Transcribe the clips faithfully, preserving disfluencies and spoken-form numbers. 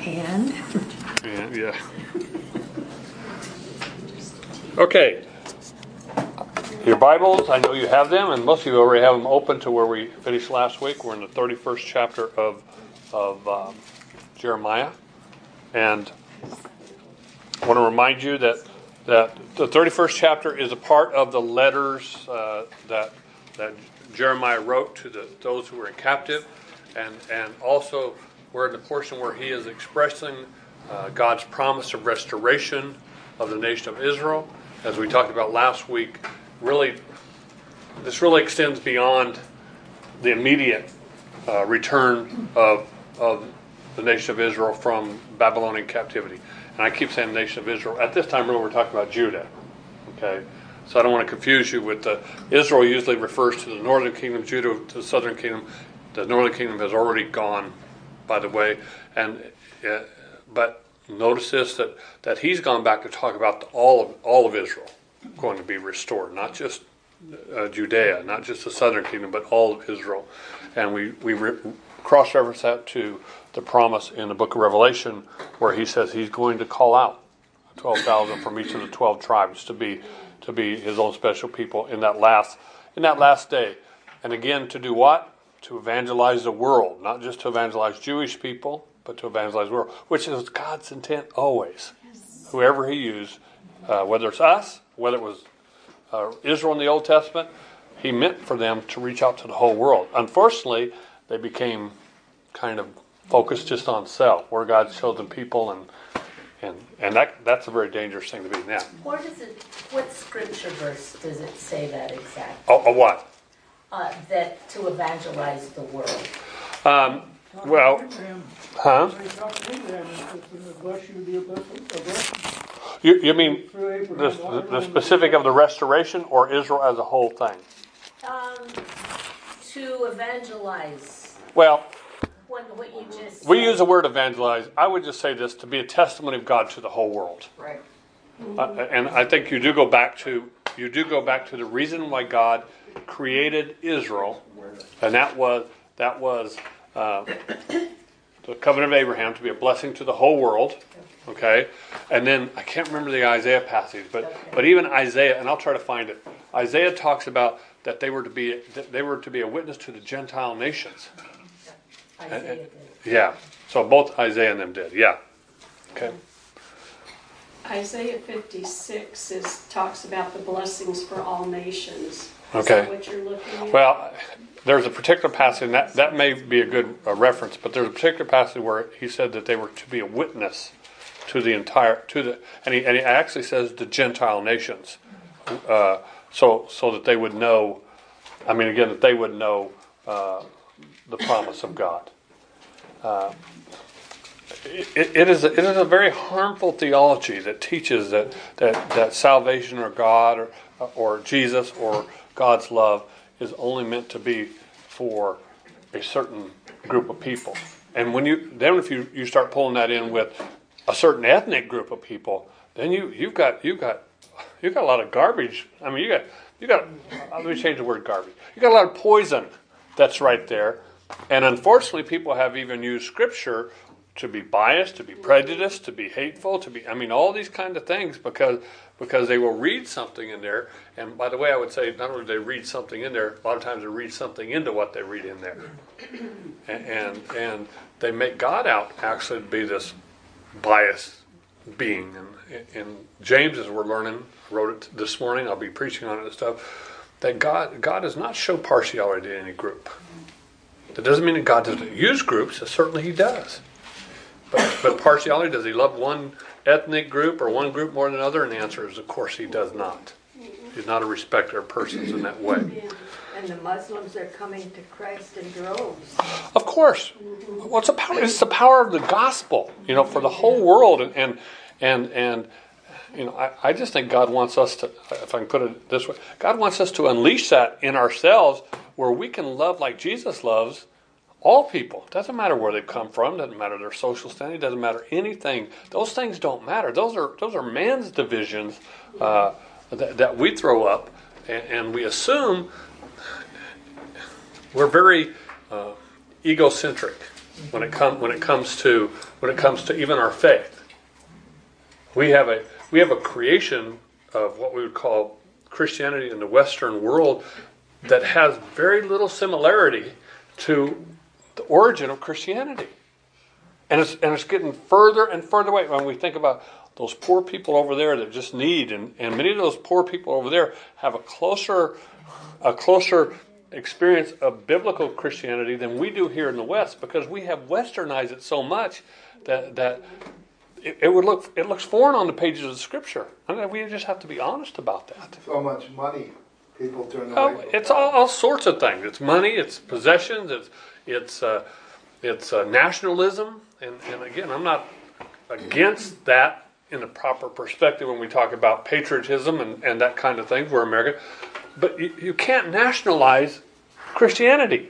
And? And yeah. Okay. Your Bibles, I know you have them, and most of you already have them open to where we finished last week. We're in the thirty-first chapter of of um, Jeremiah, and I want to remind you that that the thirty-first chapter is a part of the letters uh, that that Jeremiah wrote to the, those who were in captive, and and also we're in the portion where he is expressing uh, God's promise of restoration of the nation of Israel, as we talked about last week. Really, this really extends beyond the immediate uh, return of of the nation of Israel from Babylonian captivity. And I keep saying the nation of Israel. At this time, really, we're talking about Judah. Okay, so I don't want to confuse you with the Israel. Usually refers to the northern kingdom, Judah to the southern kingdom. The northern kingdom has already gone, by the way, and uh, but notice this that that he's gone back to talk about the, all of all of Israel going to be restored, not just uh, Judea, not just the southern kingdom, but all of Israel. And we, we re- cross-reference that to the promise in the book of Revelation where he says he's going to call out twelve thousand from each of the twelve tribes to be to be his own special people in that last in that last day. And again, to do what? To evangelize the world, not just to evangelize Jewish people, but to evangelize the world, which is God's intent always. Yes. Whoever he used, uh, whether it's us, whether it was uh, Israel in the Old Testament, he meant for them to reach out to the whole world. Unfortunately, they became kind of focused just on self, where God's chosen people, and and and that that's a very dangerous thing to be now. Where does it? What scripture verse does it say that exactly? A, a what? Uh, that to evangelize the world. Um, well, huh? You, you mean the, the specific of the restoration or Israel as a whole thing? Um, to evangelize. Well, what, what you just said. We use the word evangelize. I would just say this, to be a testimony of God to the whole world. Right. Uh, and I think you do go back to you do go back to the reason why God created Israel, and that was that was uh, the covenant of Abraham to be a blessing to the whole world. Okay, and then I can't remember the Isaiah passage, but okay. but even Isaiah, and I'll try to find it. Isaiah talks about that they were to be they were to be a witness to the Gentile nations. Isaiah and, and, did. Yeah, so both Isaiah and them did. Yeah. Okay. Isaiah fifty-six is talks about the blessings for all nations. Okay. Is that what you're looking at? Well, there's a particular passage, and that, that may be a good uh, reference, but there's a particular passage where he said that they were to be a witness to the entire, to the, and he, and he actually says the Gentile nations, uh, so so that they would know, I mean, again, that they would know uh, the promise of God. Uh, it, it is a, it is a very harmful theology that teaches that that, that salvation or God or or Jesus or God's love is only meant to be for a certain group of people. And when you then if you, you start pulling that in with a certain ethnic group of people, then you you've got you've got you've got a lot of garbage. I mean, you got you got let me change the word garbage. You got a lot of poison that's right there. And unfortunately, people have even used Scripture to be biased, to be prejudiced, to be hateful, to be I mean all these kind of things because because they will read something in there. And by the way, I would say not only do they read something in there, a lot of times they read something into what they read in there, and and, and they make God out actually to be this biased being. And in James, as we're learning, I wrote it this morning. I'll be preaching on it and stuff. That God God does not show partiality to any group. That doesn't mean that God doesn't use groups. Certainly He does. But, but partiality, does He love one ethnic group or one group more than another? And the answer is, of course, He does not. He's not a respecter of persons in that way. And the Muslims are coming to Christ in droves. Of course. What's the power? It's the power of the gospel, you know, for the whole world. And and and, and you know, I, I just think God wants us to, if I can put it this way, God wants us to unleash that in ourselves, where we can love like Jesus loves all people. Doesn't matter where they've come from. Doesn't matter their social standing. Doesn't matter anything. Those things don't matter. Those are those are man's divisions uh, that, that we throw up, and, and we assume we're very uh, egocentric. when it comes when it comes to when it comes to even our faith. We have a we have a creation of what we would call Christianity in the Western world that has very little similarity to the origin of Christianity. And it's and it's getting further and further away. When we think about those poor people over there that just need, and, and many of those poor people over there have a closer a closer experience of biblical Christianity than we do here in the West, because we have westernized it so much that that it, it would look it looks foreign on the pages of the Scripture. I mean, we just have to be honest about that. So much money people turn away. Oh, from it's God. all, all sorts of things. It's money. It's possessions. It's it's uh, it's uh, nationalism. And, and again, I'm not against that in the proper perspective when we talk about patriotism and, and that kind of thing. We're American, but you, you can't nationalize Christianity.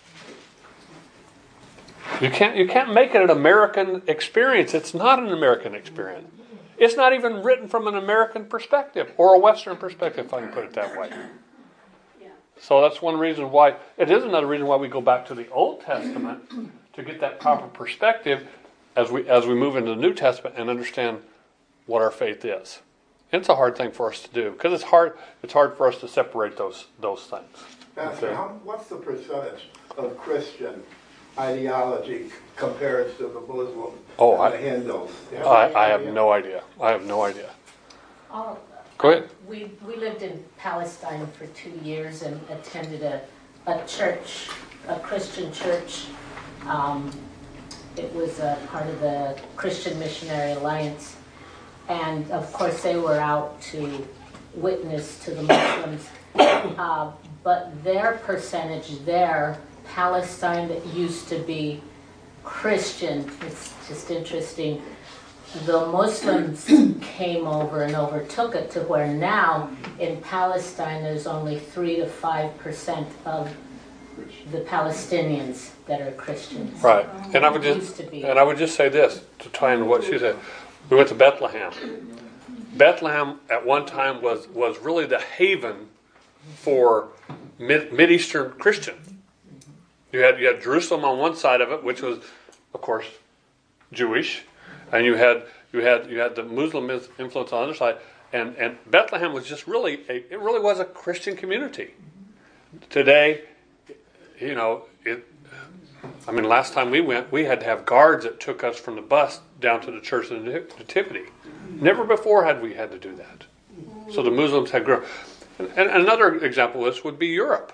You can't you can't make it an American experience. It's not an American experience. It's not even written from an American perspective or a Western perspective, if I can put it that way. Yeah. So that's one reason why, it is another reason why we go back to the Old Testament to get that proper perspective as we as we move into the New Testament and understand what our faith is. And it's a hard thing for us to do because it's hard it's hard for us to separate those those things. Pastor, Okay. how, what's the percentage of Christian ideology compared to the Muslim Oh, and I- the Hindus? Do you have I, any I have idea? no idea. I have no idea. All- Go ahead. We, we lived in Palestine for two years and attended a, a church, a Christian church. Um, it was a part of the Christian Missionary Alliance. And of course they were out to witness to the Muslims. Uh, but their percentage there, Palestine that used to be Christian, it's just interesting. The Muslims came over and overtook it to where now in Palestine there's only three to five percent of the Palestinians that are Christians. Right. And I would Used just to be. and I would just say this to tie into what she said. We went to Bethlehem. Bethlehem at one time was, was really the haven for mid Mideastern Christians. You had you had Jerusalem on one side of it, which was, of course, Jewish, and you had you had you had the Muslim influence on the other side, and, and Bethlehem was just really a, it really was a Christian community. Today, you know, it. I mean, last time we went, we had to have guards that took us from the bus down to the Church of the Nativity. Never before had we had to do that. So the Muslims had grown. And, and another example of this would be Europe.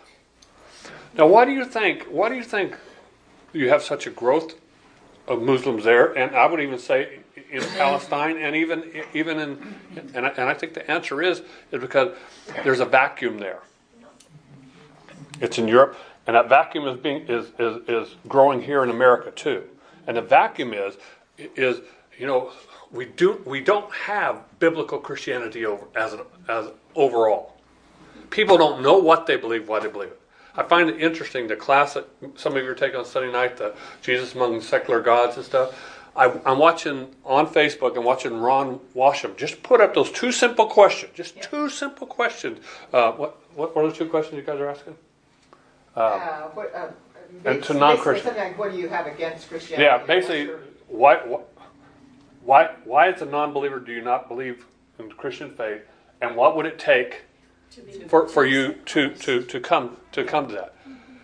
Now, why do you think? Why do you think you have such a growth of Muslims there? And I would even say in Palestine, and even even in, and I, and I think the answer is is because there's a vacuum there. It's in Europe, and that vacuum is being is is, is growing here in America too. And the vacuum is is you know we do we don't have biblical Christianity over as an, as overall. People don't know what they believe, why they believe it. I find it interesting, the class that some of you are taking on Sunday night, the Jesus Among Secular Gods and stuff. I, I'm watching on Facebook, I'm watching Ron Washam just put up those two simple questions, just yeah. two simple questions. Uh, what, what what are the two questions you guys are asking? Uh, Uh, what, uh, and to basically non-Christian. something like, what do you have against Christianity? Yeah, basically, why, why, why as a non-believer do you not believe in the Christian faith, and what would it take for for you to, to, to come to come to that?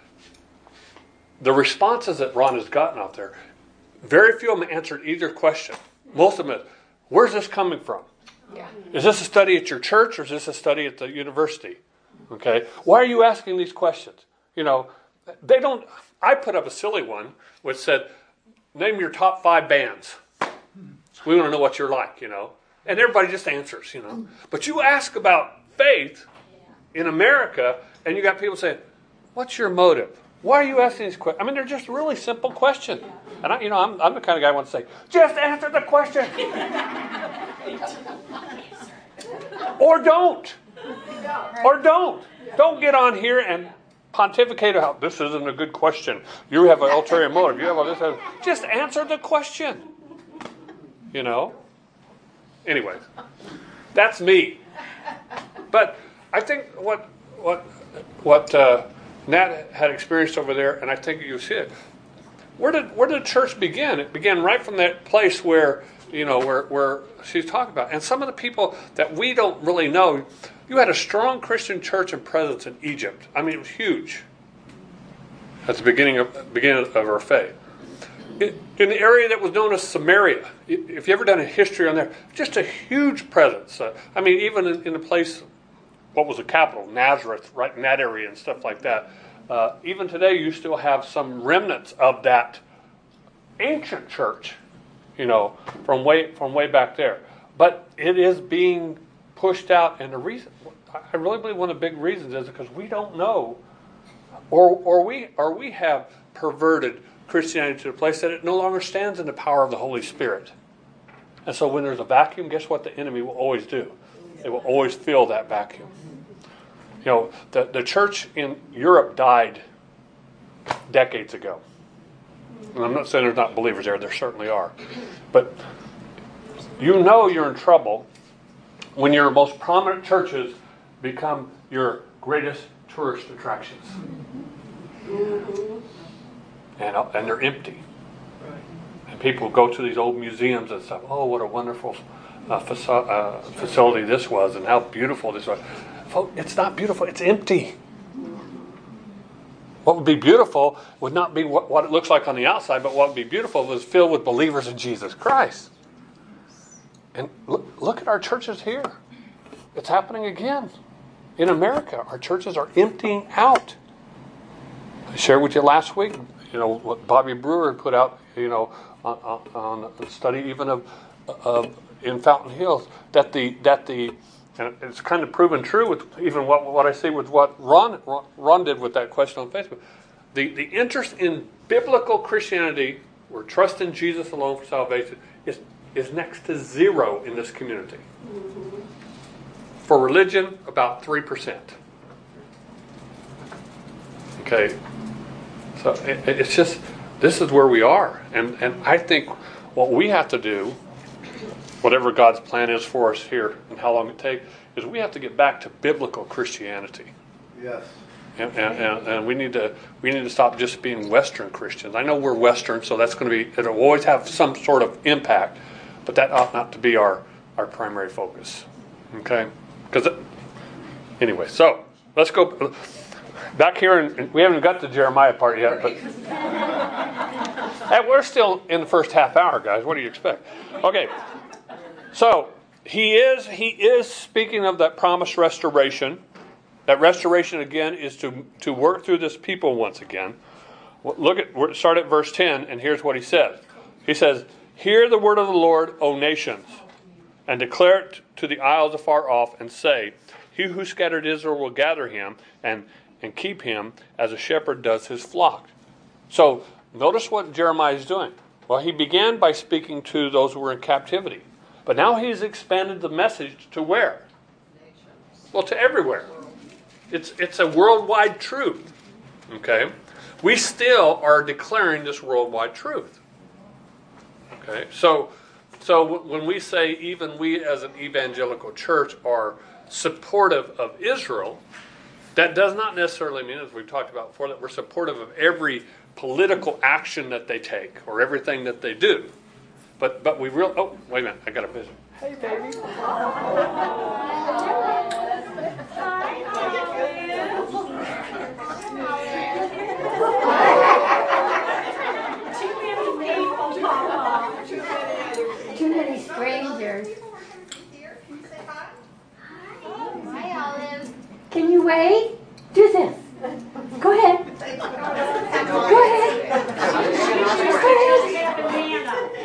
The responses that Ron has gotten out there, very few of them answered either question. Most of them, is, where's this coming from? Yeah. Is this a study at your church, or is this a study at the university? Okay, why are you asking these questions? You know, they don't. I put up a silly one which said, "Name your top five bands." We want to know what you're like, you know, and everybody just answers, you know. But you ask about faith in America, and you got people saying, "What's your motive? Why are you asking these questions?" I mean, they're just really simple questions. And I, you know, I'm, I'm the kind of guy who wants to say, "Just answer the question," or don't, or don't, don't get on here and pontificate about this isn't a good question. You have an ulterior motive. You have all this. Just answer the question. You know. Anyways, that's me. But I think what what what uh, Nat had experienced over there, and I think you see it. where did where did the church begin? It began right from that place where, you know, where, where she's talking about. And some of the people that we don't really know, you had a strong Christian church and presence in Egypt. I mean, it was huge. At the beginning of beginning of our faith. In, in the area that was known as Samaria, if you ever done a history on there, just a huge presence. Uh, I mean, even in, in a place, what was the capital, Nazareth, right in that area and stuff like that. Uh, even today, you still have some remnants of that ancient church, you know, from way from way back there. But it is being pushed out, and the reason, I really believe one of the big reasons is because we don't know, or or we or we have perverted Christianity to the place that it no longer stands in the power of the Holy Spirit. And so when there's a vacuum, guess what the enemy will always do? It will always fill that vacuum. You know, the, the church in Europe died decades ago. And I'm not saying there's not believers there. There certainly are. But you know you're in trouble when your most prominent churches become your greatest tourist attractions. And, and they're empty. And people go to these old museums and stuff. Oh, what a wonderful uh, faci- uh, facility this was, and how beautiful this was. Folks, it's not beautiful. It's empty. What would be beautiful would not be what, what it looks like on the outside, but what would be beautiful was filled with believers in Jesus Christ. And look, look at our churches here. It's happening again. In America, our churches are emptying out. I shared with you last week, you know, what Bobby Brewer put out, you know, on, on, on the study even of, of in Fountain Hills, that the that the and it's kind of proven true with even what what I see with what Ron Ron did with that question on Facebook. The the interest in biblical Christianity, or trust in Jesus alone for salvation, is is next to zero in this community. Mm-hmm. For religion, about three percent. Okay, so it, it's just this is where we are, and and I think what we have to do, whatever God's plan is for us here and how long it takes, is we have to get back to biblical Christianity. Yes. And, and, and, and we need to we need to stop just being Western Christians. I know we're Western, so that's going to be, it'll always have some sort of impact, but that ought not to be our, our primary focus. Okay? Because anyway, so let's go back here, and we haven't got the Jeremiah part yet, but and we're still in the first half hour, guys. What do you expect? Okay. So he is he is speaking of that promised restoration. That restoration again is to to work through this people once again. Look at start at verse ten, and here's what he says. He says, "Hear the word of the Lord, O nations, and declare it to the isles afar off, and say, He who scattered Israel will gather him and and keep him as a shepherd does his flock." So notice what Jeremiah is doing. Well, he began by speaking to those who were in captivity. But now he's expanded the message to where? Well, to everywhere. It's it's a worldwide truth. Okay? We still are declaring this worldwide truth. Okay? So so when we say even we as an evangelical church are supportive of Israel, that does not necessarily mean, as we've talked about before, that we're supportive of every political action that they take or everything that they do. But but we real oh wait a minute, I got a vision. Hey baby. Too many strangers. Hi, Olive. Can you wait? Do this. Go ahead. Go ahead. Go ahead.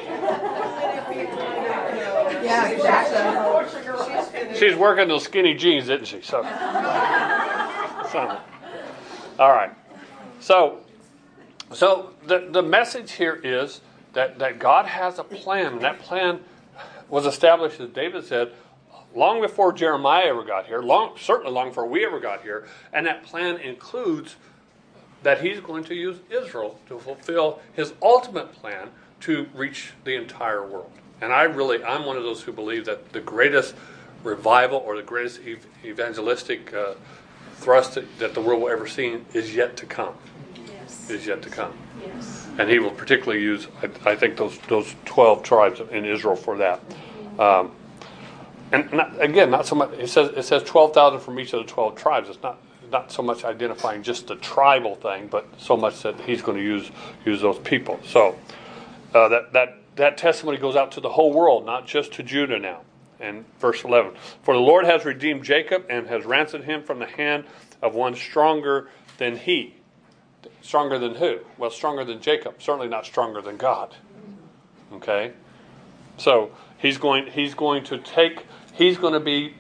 Yeah, exactly. She's working those skinny jeans, isn't she? So, so all right. So, so the the message here is that, that God has a plan, and that plan was established, as David said, long before Jeremiah ever got here, long certainly long before we ever got here, and that plan includes that he's going to use Israel to fulfill his ultimate plan to reach the entire world. And I really, I'm one of those who believe that the greatest revival or the greatest ev- evangelistic uh, thrust that, that the world will ever see is yet to come. Yes. Is yet to come. Yes. And, And he will particularly use, I, I think, those those twelve tribes in Israel for that. Um, and not, again, not so much. It says it says twelve thousand from each of the twelve tribes. It's not not so much identifying just the tribal thing, but so much that he's going to use use those people. So uh, that that that testimony goes out to the whole world, not just to Judah now. And verse eleven, for the Lord has redeemed Jacob and has ransomed him from the hand of one stronger than he. Stronger than who? Well, stronger than Jacob. Certainly not stronger than God. Okay? So he's going he's going to take he's going to be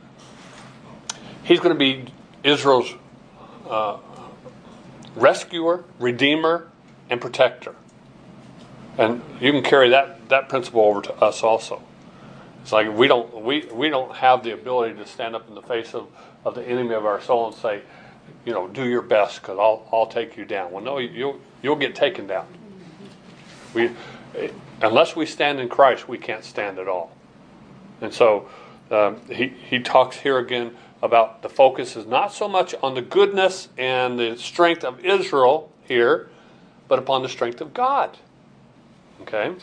he's going to be Israel's uh, rescuer, redeemer, and protector. And you can carry that, that principle over to us also. It's like we don't we, we don't have the ability to stand up in the face of, of the enemy of our soul and say, you know, do your best because I'll I'll take you down. Well, no, you'll you'll get taken down. We unless we stand in Christ, we can't stand at all. And so um, he he talks here again about the focus is not so much on the goodness and the strength of Israel here, but upon the strength of God. Okay,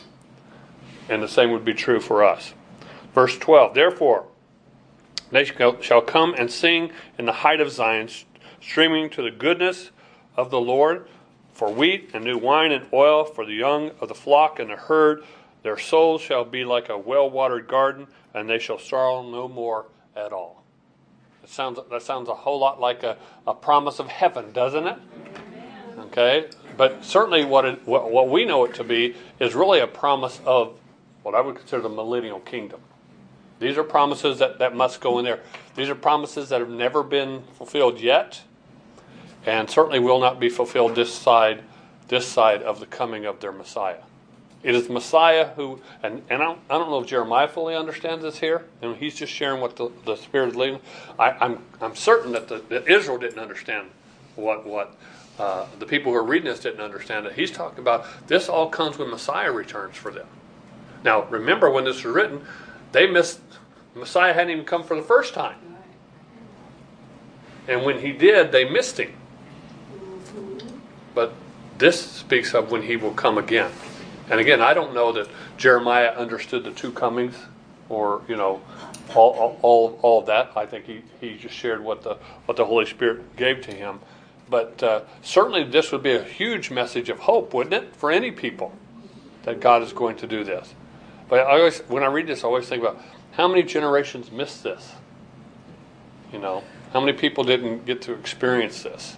and the same would be true for us. Verse twelve, therefore, they shall come and sing in the height of Zion, streaming to the goodness of the Lord, for wheat and new wine and oil, for the young of the flock and the herd. Their souls shall be like a well-watered garden, and they shall sorrow no more at all. That sounds, that sounds a whole lot like a, a promise of heaven, doesn't it? Okay, but certainly what, it, what what we know it to be is really a promise of what I would consider the millennial kingdom. These are promises that, that must go in there. These are promises that have never been fulfilled yet, and certainly will not be fulfilled this side, this side of the coming of their Messiah. It is Messiah who, and, and I, don't, I don't know if Jeremiah fully understands this here, and he's just sharing what the, the Spirit is leading. I, I'm I'm certain that, the, that Israel didn't understand what what uh, the people who are reading this didn't understand it. He's talking about this all comes when Messiah returns for them. Now, remember when this was written, they missed, Messiah hadn't even come for the first time. And when he did, they missed him. But this speaks of when he will come again. And again, I don't know that Jeremiah understood the two comings or, you know, all all, all, all of that. I think he, he just shared what the what the Holy Spirit gave to him. But uh, certainly this would be a huge message of hope, wouldn't it, for any people, that God is going to do this. But I always, when I read this, I always think about how many generations missed this. You know, how many people didn't get to experience this?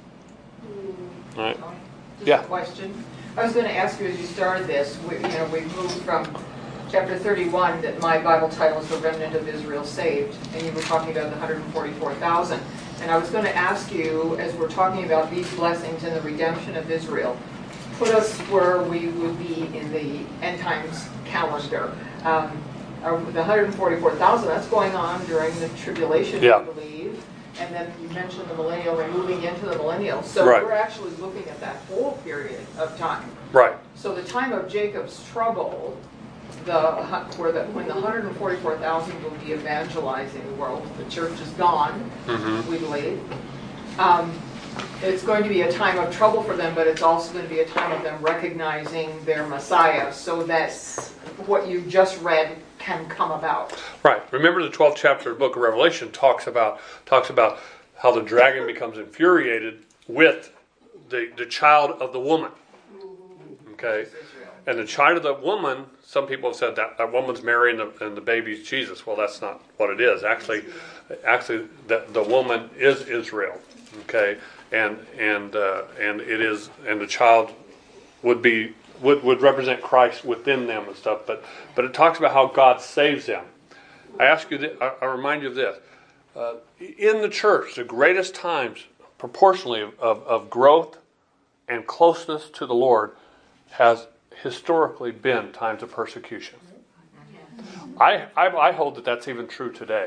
All right? Just Yeah. a question. I was going to ask you as you started this, we, you know, we moved from chapter thirty-one, that my Bible title is The Remnant of Israel Saved, and you were talking about the one hundred forty-four thousand. And I was going to ask you, as we're talking about these blessings and the redemption of Israel, put us where we would be in the end times calendar. Um, uh, the one hundred forty-four thousand, that's going on during the tribulation, Yeah. I believe. And then you mentioned the millennial, we're moving into the millennial. So Right. we're actually looking at that whole period of time. Right. So the time of Jacob's trouble, the where the when the one hundred forty-four thousand will be evangelizing the world, the church is gone, Mm-hmm. we believe. Um, it's going to be a time of trouble for them, but it's also going to be a time of them recognizing their Messiah, so that what you just read can come about. Right. Remember the twelfth chapter of the book of Revelation talks about talks about how the dragon becomes infuriated with the, the child of the woman. Okay? And the child of the woman, some people have said that that woman's Mary and the, and the baby's Jesus. Well, that's not what it is. Actually, actually, the, the woman is Israel. Okay? And and uh, and it is and the child would be would, would represent Christ within them and stuff, but but it talks about how God saves them. I ask you, this, I, I remind you of this: uh, in the church, the greatest times, proportionally, of, of, of growth and closeness to the Lord, has historically been times of persecution. I, I I hold that that's even true today.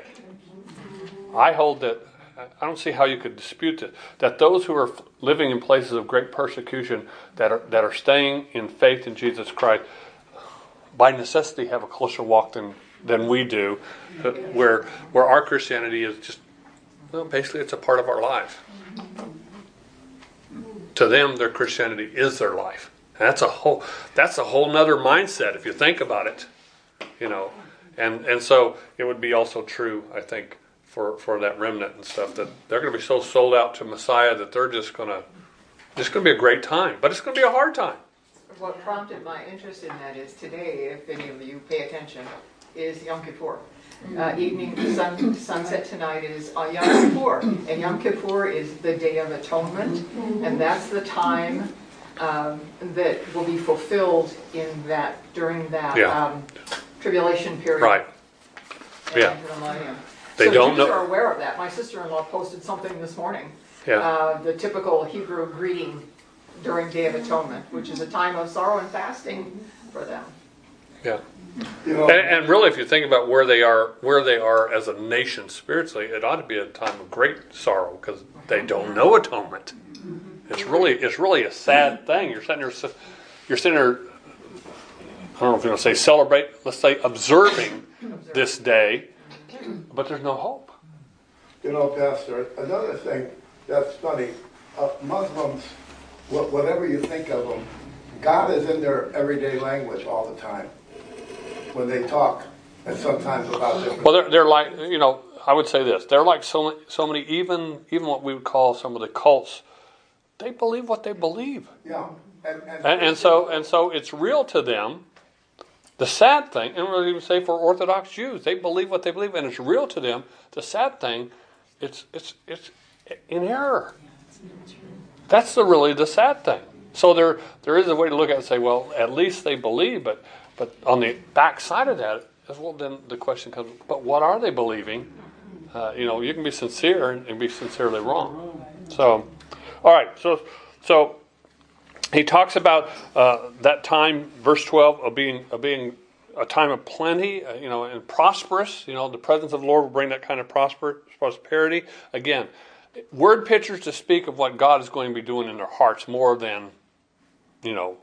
I hold that. I don't see how you could dispute it. That those who are living in places of great persecution, that are that are staying in faith in Jesus Christ, by necessity have a closer walk than, than we do, where where our Christianity is just, well, basically it's a part of our life. To them, their Christianity is their life. That's a whole that's a whole nother mindset if you think about it. You know. And and so it would be also true, I think, for, for that remnant and stuff, that they're going to be so sold out to Messiah that they're just going to, it's going to be a great time, but it's going to be a hard time. What prompted my interest in that is today, if any of you pay attention, is Yom Kippur. Uh, evening sun, sunset tonight is uh, Yom Kippur, and Yom Kippur is the Day of Atonement, and that's the time um, that will be fulfilled in that during that Yeah. um, tribulation period. Right. And Yeah. into the millennium. They so don't Jews know- are aware of that. My sister-in-law posted something this morning. Yeah. Uh, the typical Hebrew greeting during Day of Atonement, which is a time of sorrow and fasting for them. Yeah. You know, And, and really, if you think about where they are, where they are as a nation spiritually, it ought to be a time of great sorrow because they don't know atonement. It's really, it's really a sad thing. You're sitting there, you're sitting there. I don't know if you're going to say celebrate. Let's say observing this day, but there's no hope. You know, Pastor, another thing that's funny, uh, Muslims, wh- whatever you think of them, God is in their everyday language all the time when they talk, and sometimes about different. Well, they're, they're like, you know, I would say this. They're like so many, so many, even even what we would call some of the cults. They believe what they believe, Yeah, and, and, and, and so and so it's real to them. The sad thing, and we'll even say for Orthodox Jews, they believe what they believe, and it's real to them. The sad thing, it's it's it's in error. That's the really the sad thing. So there there is a way to look at it and say, well, at least they believe, but but on the back side of that, well, then the question comes, but what are they believing? Uh, you know, you can be sincere and, and be sincerely wrong. So, all right, so so. He talks about uh, that time, verse twelve, of being of being a time of plenty, uh, you know, and prosperous. You know, the presence of the Lord will bring that kind of prosper, prosperity. Again, word pictures to speak of what God is going to be doing in their hearts more than, you know,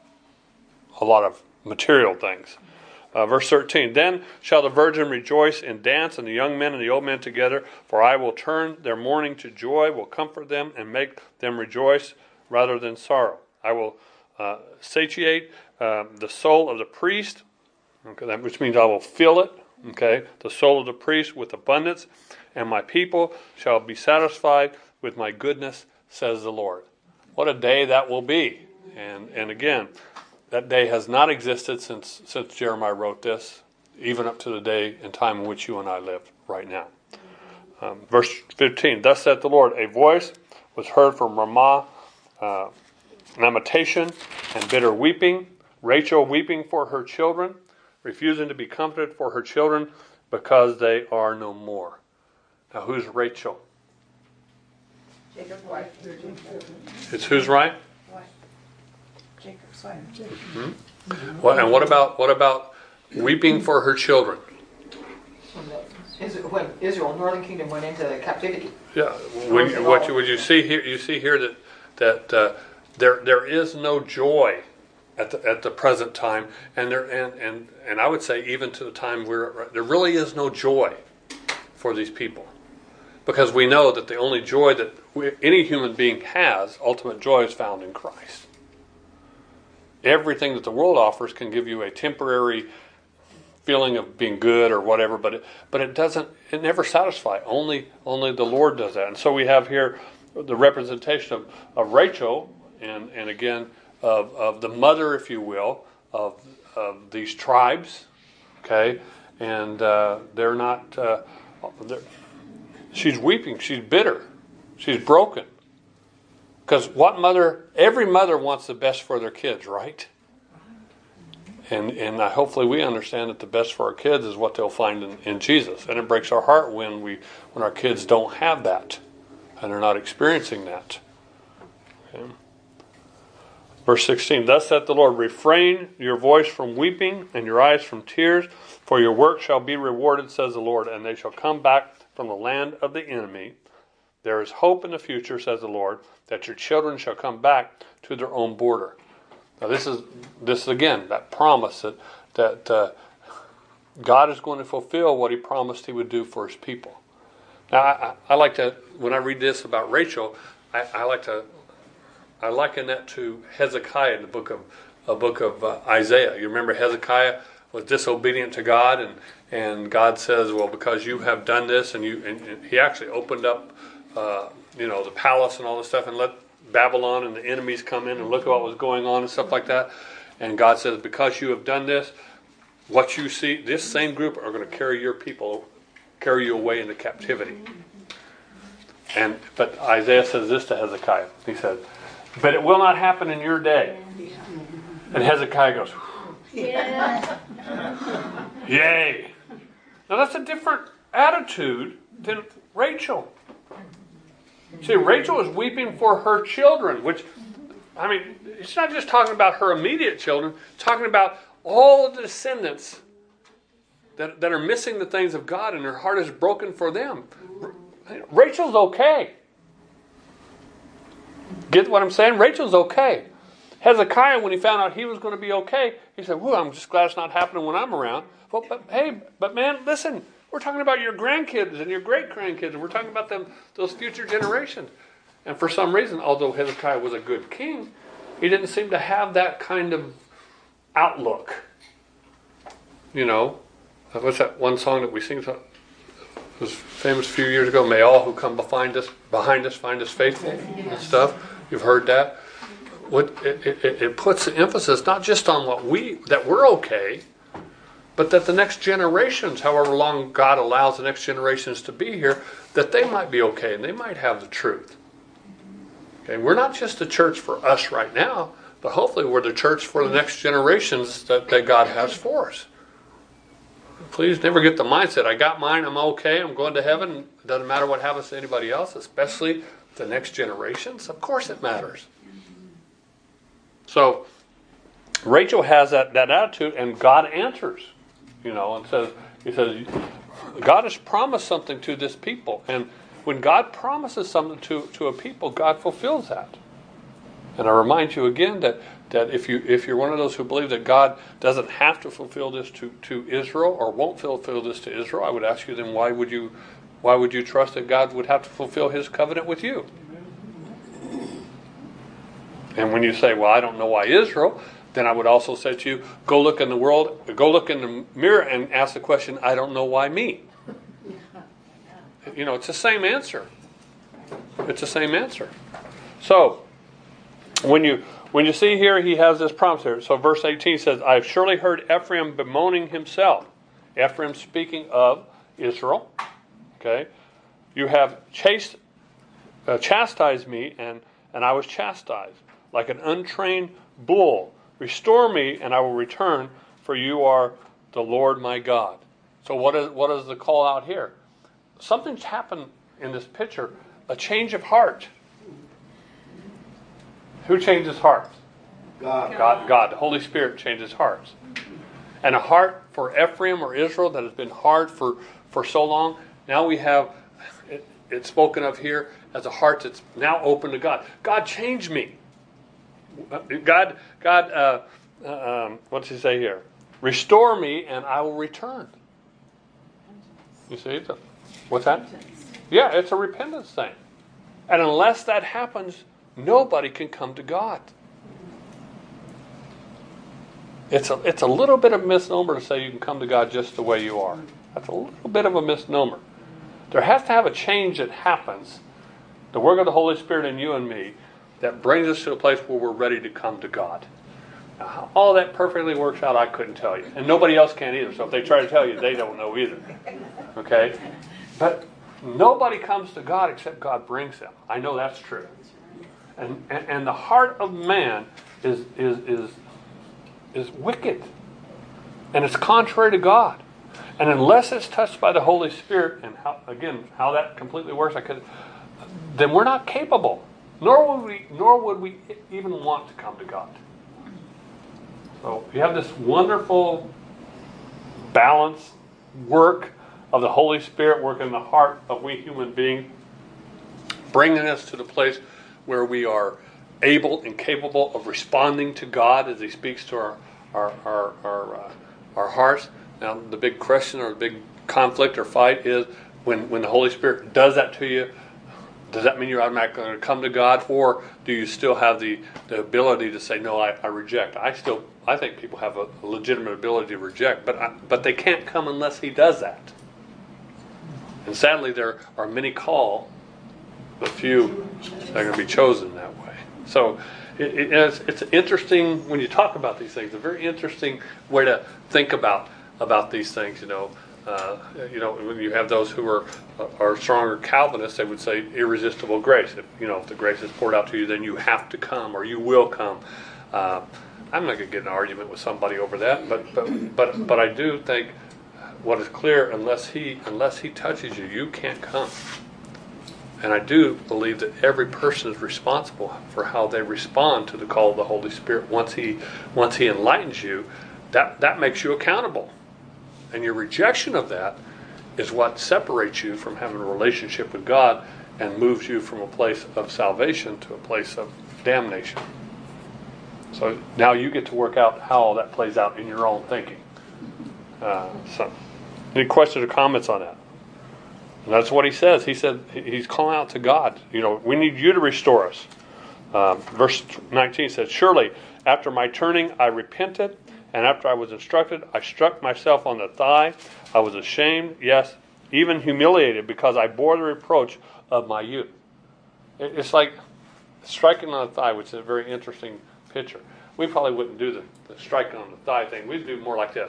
a lot of material things. Uh, verse thirteen, then shall the virgin rejoice and dance, and the young men and the old men together, for I will turn their mourning to joy, will comfort them, and make them rejoice rather than sorrow. I will uh, satiate uh, the soul of the priest, okay, that, which means I will fill it, okay, the soul of the priest with abundance, and my people shall be satisfied with my goodness, says the Lord. What a day that will be. And and again, that day has not existed since since Jeremiah wrote this, even up to the day and time in which you and I live right now. Um, verse fifteen, thus saith the Lord, a voice was heard from Ramah, uh, lamentation and bitter weeping, Rachel weeping for her children, refusing to be comforted for her children because they are no more. Now who's Rachel? Jacob's wife. It's who's right? Jacob's wife. What, and what about what about weeping for her children? When, the, Is- when Israel, Northern Kingdom, went into captivity. Yeah. When, you- what you, would you see here? You see here that that uh, there there is no joy at the at the present time, and there and and and I would say even to the time where there really is no joy for these people, because we know that the only joy that we, any human being has, ultimate joy, is found in Christ. Everything that the world offers can give you a temporary feeling of being good or whatever, but it, but it doesn't. It never satisfies. Only only the Lord does that. And so we have here the representation of, of Rachel, and and again of of the mother, if you will, of of these tribes. Okay, and uh, they're not. Uh, they're, she's weeping. She's bitter. She's broken. Because what mother? Every mother wants the best for their kids, right? And and I, hopefully we understand that the best for our kids is what they'll find in, in Jesus. And it breaks our heart when we when our kids don't have that and they're not experiencing that. Okay. Verse sixteen, thus saith the Lord, refrain your voice from weeping and your eyes from tears, for your work shall be rewarded, says the Lord, and they shall come back from the land of the enemy. There is hope in the future, says the Lord, that your children shall come back to their own border. Now this is this is again that promise that that uh, God is going to fulfill what He promised He would do for His people. Now I, I, I like to when I read this about Rachel, I, I like to I liken that to Hezekiah in the book of a book of uh, Isaiah. You remember Hezekiah was disobedient to God, and and God says, well, because you have done this, and you and, and he actually opened up, uh, you know, the palace and all this stuff, and let Babylon and the enemies come in and look at what was going on and stuff like that. And God says, because you have done this, what you see, this same group are going to carry your people, carry you away into captivity. And but Isaiah says this to Hezekiah. He said, but it will not happen in your day. And Hezekiah goes, Yeah. yay. Now that's a different attitude than Rachel. See, Rachel is weeping for her children, which, I mean, it's not just talking about her immediate children, it's talking about all of the descendants that, that are missing the things of God, and her heart is broken for them. Rachel's okay. Get what I'm saying? Rachel's okay. Hezekiah, when he found out he was going to be okay, he said, "Whoa, I'm just glad it's not happening when I'm around." Well, but hey, but man, listen, we're talking about your grandkids and your great-grandkids, and we're talking about them, those future generations. And for some reason, although Hezekiah was a good king, he didn't seem to have that kind of outlook. You know, what's that one song that we sing? It was famous a few years ago. May all who come behind us, behind us find us faithful and stuff. You've heard that. What it, it, it puts the emphasis not just on what we that we're okay, but that the next generations, however long God allows the next generations to be here, that they might be okay and they might have the truth. Okay, we're not just a church for us right now, but hopefully we're the church for the next generations that, that God has for us. Please never get the mindset, I got mine, I'm okay, I'm going to heaven. It doesn't matter what happens to anybody else, especially the next generations. Of course it matters. So Rachel has that, that attitude, and God answers, you know, and says, he says, God has promised something to this people. And when God promises something to, to a people, God fulfills that. And I remind you again that, that if you if you're one of those who believe that God doesn't have to fulfill this to, to Israel, or won't fulfill this to Israel, I would ask you then why would you why would you trust that God would have to fulfill his covenant with you? And when you say, well, I don't know why Israel, then I would also say to you, go look in the world, go look in the mirror and ask the question, I don't know why me. You know, it's the same answer. It's the same answer. So, when you when you see here, he has this promise here. So verse eighteen says, I have surely heard Ephraim bemoaning himself. Ephraim speaking of Israel. Okay. You have chased, uh, chastised me, and, and I was chastised. Like an untrained bull. Restore me, and I will return, for you are the Lord my God. So what is what is the call out here? Something's happened in this picture. A change of heart. Who changes hearts? God. God, God. The Holy Spirit changes hearts. And a heart for Ephraim or Israel that has been hard for, for so long, now we have, it, it's spoken of here as a heart that's now open to God. God, change me. God, God, uh, uh, um, what does he say here? Restore me and I will return. You see? It's a, what's that? Yeah, it's a repentance thing. And unless that happens, nobody can come to God. It's a, it's a little bit of a misnomer to say you can come to God just the way you are. That's a little bit of a misnomer. There has to have a change that happens, the work of the Holy Spirit in you and me, that brings us to a place where we're ready to come to God. Now, how all that perfectly works out, I couldn't tell you. And nobody else can either. So if they try to tell you, they don't know either. Okay? But nobody comes to God except God brings them. I know that's true. And and, and the heart of man is is is is wicked. And it's contrary to God. And unless it's touched by the Holy Spirit, and how, again, how that completely works, I could, then we're not capable. Nor would we, nor would we even want to come to God. So you have this wonderful balance, work of the Holy Spirit working in the heart of we human beings, bringing us to the place where we are able and capable of responding to God as He speaks to our our our our, uh, our hearts. Now, the big question or the big conflict or fight is when when the Holy Spirit does that to you. does that mean you're automatically going to come to God, or do you still have the, the ability to say, no, I, I reject? I still, I think people have a, a legitimate ability to reject, but I, but they can't come unless He does that. And sadly, there are many called, but few that are going to be chosen that way. So it, it, it's, it's interesting when you talk about these things. A very interesting way to think about about these things. You know, uh, you know, when you have those who are are stronger Calvinists, they would say irresistible grace. If you know, if the grace is poured out to you, then you have to come, or you will come. Uh, I'm not going to get in an argument with somebody over that, but but but but I do think what is clear, unless he unless he touches you, you can't come. And I do believe that every person is responsible for how they respond to the call of the Holy Spirit. Once he once he enlightens you, that, that makes you accountable. And your rejection of that is what separates you from having a relationship with God and moves you from a place of salvation to a place of damnation. So now you get to work out how all that plays out in your own thinking. Uh, so, any questions or comments on that? And that's what he says. He said he's calling out to God. You know, we need you to restore us. Um, verse nineteen says, surely after my turning I repented, and after I was instructed, I struck myself on the thigh. I was ashamed, yes, even humiliated, because I bore the reproach of my youth. It's like striking on the thigh, which is a very interesting picture. We probably wouldn't do the, the striking on the thigh thing. We'd do more like this.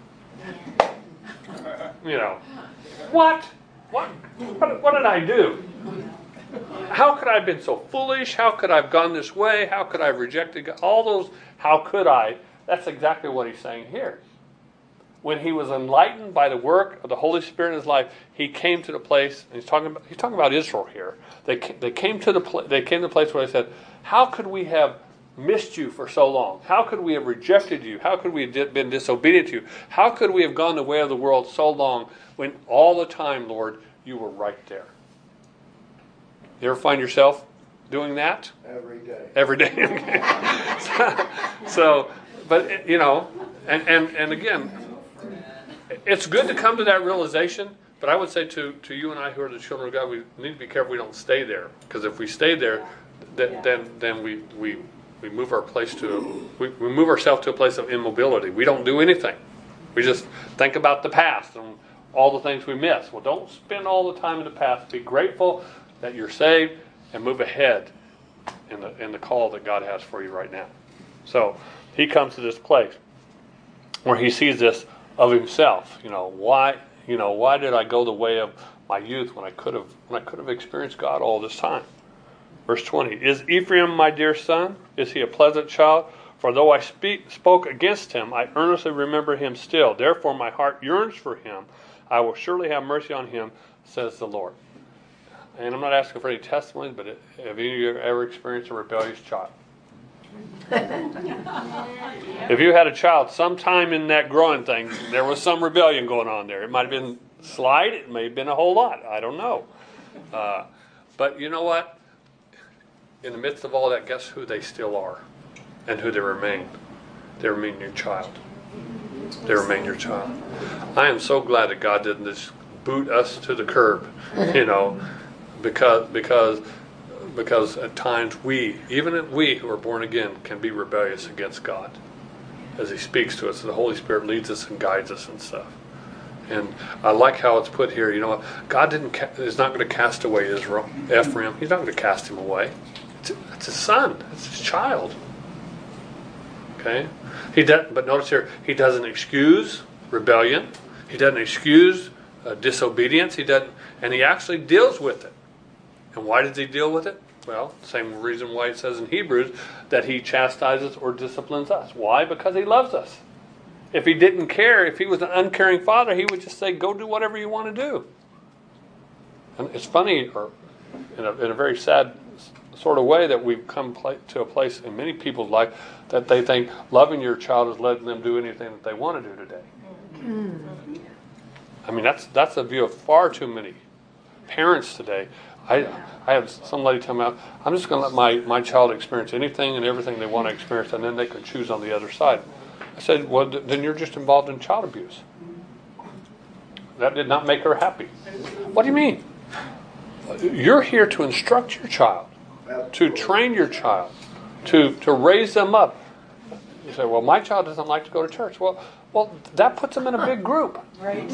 You know, what? What? What, what did I do? How could I have been so foolish? How could I have gone this way? How could I have rejected God? All those, how could I? That's exactly what he's saying here. When he was enlightened by the work of the Holy Spirit in his life, he came to the place, and he's talking about, he's talking about Israel here. They, they, came to the pl- they came to the place where they said, how could we have missed you for so long? How could we have rejected you? How could we have been disobedient to you? How could we have gone the way of the world so long when all the time, Lord, you were right there? You ever find yourself doing that? Every day. Every day. Okay. so, so, but, you know, and, and, and again, it's good to come to that realization, but I would say to, to you and I who are the children of God, we need to be careful we don't stay there. Because if we stay there, then then, then we, we we move our place to we, we move ourselves to a place of immobility. We don't do anything. We just think about the past and all the things we miss. Well, don't spend all the time in the past. Be grateful that you're saved and move ahead in the in the call that God has for you right now. So he comes to this place where he sees this of himself. You know, why you know, why did I go the way of my youth when I could have when I could have experienced God all this time? Verse twenty, is Ephraim my dear son? Is he a pleasant child? For though I speak, spoke against him, I earnestly remember him still. Therefore my heart yearns for him. I will surely have mercy on him, says the Lord. And I'm not asking for any testimonies, but have any of you ever experienced a rebellious child? If you had a child, sometime in that growing thing, there was some rebellion going on there. It might have been slight, it may have been a whole lot. I don't know. Uh, but you know what? In the midst of all that, guess who they still are and who they remain? They remain your child. They remain your child. I am so glad that God didn't just boot us to the curb, you know, because because because at times we, even we who are born again, can be rebellious against God as He speaks to us. The Holy Spirit leads us and guides us and stuff. And I like how it's put here. You know what? God didn't ca- is not going to cast away Israel, Ephraim. He's not going to cast him away. It's, it's his son. It's his child. Okay? He does, but notice here, he doesn't excuse rebellion. He doesn't excuse uh, disobedience. He doesn't, and he actually deals with it. And why does he deal with it? Well, same reason why it says in Hebrews that he chastises or disciplines us. Why? Because he loves us. If he didn't care, if he was an uncaring father, he would just say, go do whatever you want to do. And it's funny, or in a, in a very sad sort of way, that we've come pl- to a place in many people's life that they think loving your child is letting them do anything that they want to do today. Mm-hmm. I mean, that's that's a view of far too many parents today. I I had some lady tell me, I'm just going to let my, my child experience anything and everything they want to experience, and then they can choose on the other side. I said, well, th- then you're just involved in child abuse. That did not make her happy. What do you mean? You're here to instruct your child, to train your child, to, to raise them up. You say, well, my child doesn't like to go to church. Well, well, that puts them in a big group. Right.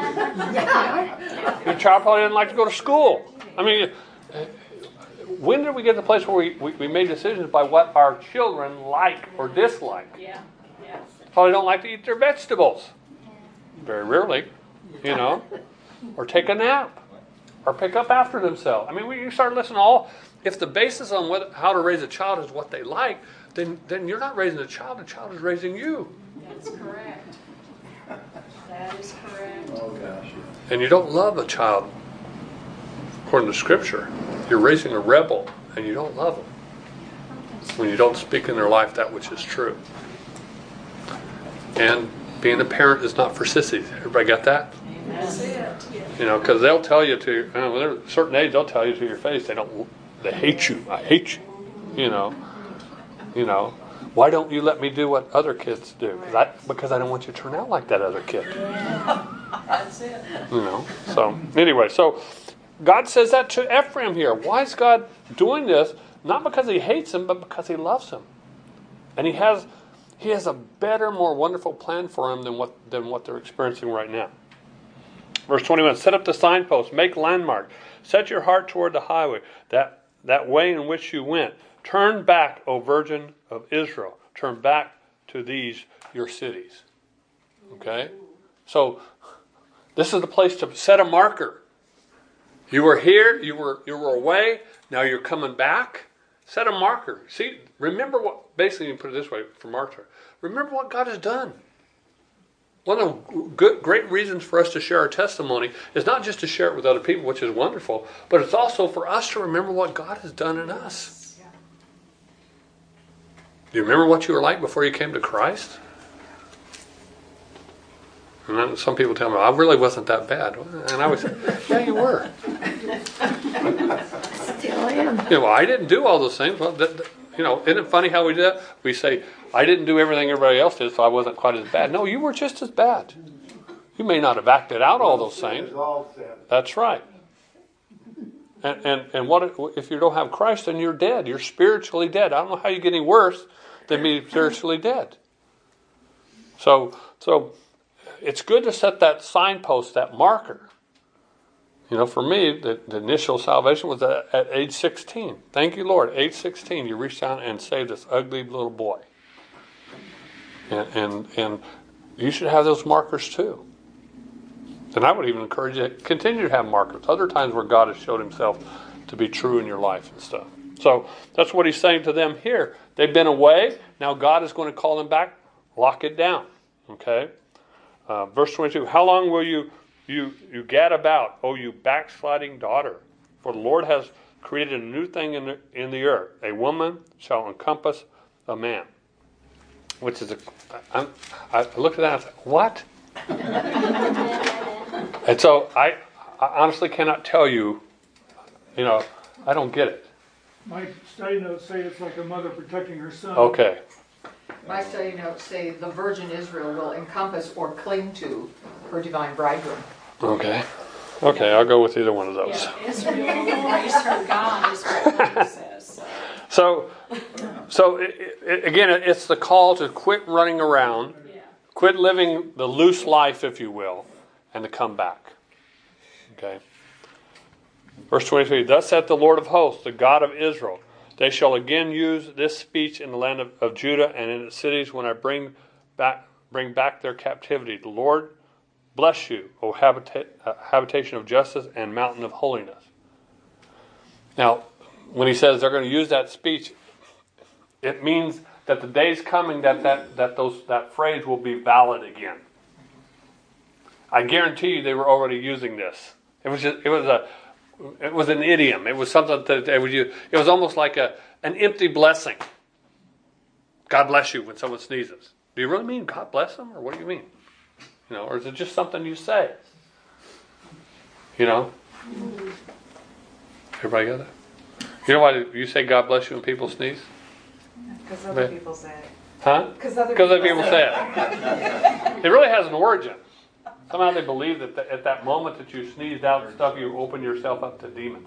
Your child probably didn't like to go to school. I mean, when did we get to the place where we, we, we made decisions by what our children like or dislike? Yeah, yeah. Probably don't like to eat their vegetables. Very rarely, you know. Or take a nap. Or pick up after themselves. I mean, when you start listening to all, if the basis on what, how to raise a child is what they like, then, then you're not raising a child, the child is raising you. That's correct. That is correct. Oh, gosh. And you don't love a child according to Scripture. You're raising a rebel, and you don't love them when you don't speak in their life that which is true. And being a parent is not for sissies. Everybody got that? That's it. Yeah. You know, because they'll tell you to, you know, when they're at a certain age, they'll tell you to your face, they don't, they hate you. I hate you. You know, you know. Why don't you let me do what other kids do? Cause I, because I don't want you to turn out like that other kid. That's it. You know. So anyway, so God says that to Ephraim here. Why is God doing this? Not because He hates him, but because He loves him, and He has He has a better, more wonderful plan for him than what than what they're experiencing right now. Verse twenty-one: Set up the signposts, make landmarks, set your heart toward the highway, that that way in which you went. Turn back, O Virgin of Israel. Turn back to these your cities. Okay? So, this is the place to set a marker. You were here, you were you were away, now you're coming back. Set a marker. See, remember what, basically you can put it this way for Martha. Remember what God has done. One of the good, great reasons for us to share our testimony is not just to share it with other people, which is wonderful, but it's also for us to remember what God has done in us. Do you remember what you were like before you came to Christ? And then some people tell me, I really wasn't that bad. And I would say, yeah, you were. Still am. You know, well, I didn't do all those things. Well, that, that, you know, isn't it funny how we do that? We say, I didn't do everything everybody else did, so I wasn't quite as bad. No, you were just as bad. You may not have acted out all those things. It's all sin. That's right. And, and and what if you don't have Christ, then you're dead. You're spiritually dead. I don't know how you get any worse than being spiritually dead. So so it's good to set that signpost, that marker. You know, for me, the, the initial salvation was at, at age sixteen. Thank you, Lord. Age sixteen, you reached down and saved this ugly little boy. And and, and you should have those markers too. And I would even encourage you to continue to have markers. Other times where God has showed Himself to be true in your life and stuff. So that's what He's saying to them here. They've been away. Now God is going to call them back. Lock it down. Okay? Uh, verse twenty-two. How long will you, you, you gad about, O you backsliding daughter? For the Lord has created a new thing in the, in the earth. A woman shall encompass a man. Which is a... I, I looked at that and I said, what? And so I, I honestly cannot tell you, you know, I don't get it. My study notes say it's like a mother protecting her son. Okay. My study notes say the Virgin Israel will encompass or cling to her divine bridegroom. Okay. Okay, I'll go with either one of those. Yeah, Israel will embrace her God is what God says. So. So, so it, it, again, it's the call to quit running around, Yeah. quit living the loose life, if you will, and to come back. Okay. Verse twenty-three, Thus saith the Lord of hosts, the God of Israel, they shall again use this speech in the land of, of Judah and in its cities when I bring back bring back their captivity. The Lord bless you, O habita- uh, habitation of justice and mountain of holiness. Now, when he says they're going to use that speech, it means that the day's coming that that, that those that phrase will be valid again. I guarantee you they were already using this. It was just, it was a it was an idiom. It was something that they would use. It was almost like a an empty blessing. God bless you when someone sneezes. Do you really mean God bless them, or what do you mean? You know, or is it just something you say? You know? Everybody got that? You know why you say God bless you when people sneeze? Because other Okay. people say it. Huh? Because other, Because other people people say it. It really has an origin. somehow they believe that the, at that moment that you sneezed out stuff, you open yourself up to demons.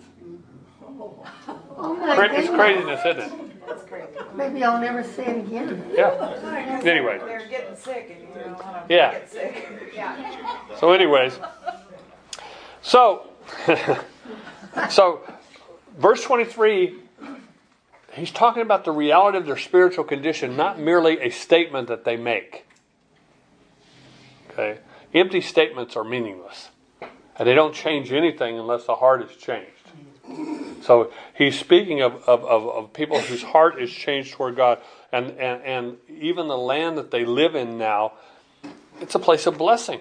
Oh my Cra- It's goodness. craziness, isn't it? Maybe I'll never see it again. Yeah. Anyway. They're getting sick and you don't want to Yeah. get sick. Yeah. So anyways, so, so verse twenty-three, he's talking about the reality of their spiritual condition, not merely a statement that they make. Okay? Empty statements are meaningless. And they don't change anything unless the heart is changed. So he's speaking of, of, of, of people whose heart is changed toward God. And, and, and even the land that they live in now, it's a place of blessing.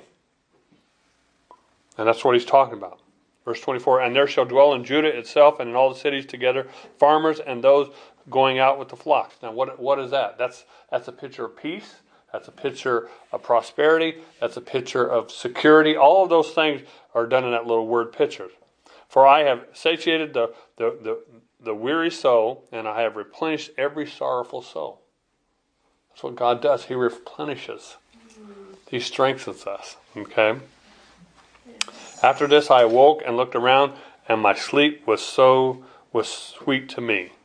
And that's what he's talking about. Verse twenty-four, and there shall dwell in Judah itself and in all the cities together, farmers and those going out with the flocks. Now what what is that? That's that's a picture of peace. That's a picture of prosperity. That's a picture of security. All of those things are done in that little word picture. For I have satiated the, the, the, the weary soul, and I have replenished every sorrowful soul. That's what God does. He replenishes. He strengthens us. Okay? After this I awoke and looked around, and my sleep was so was sweet to me.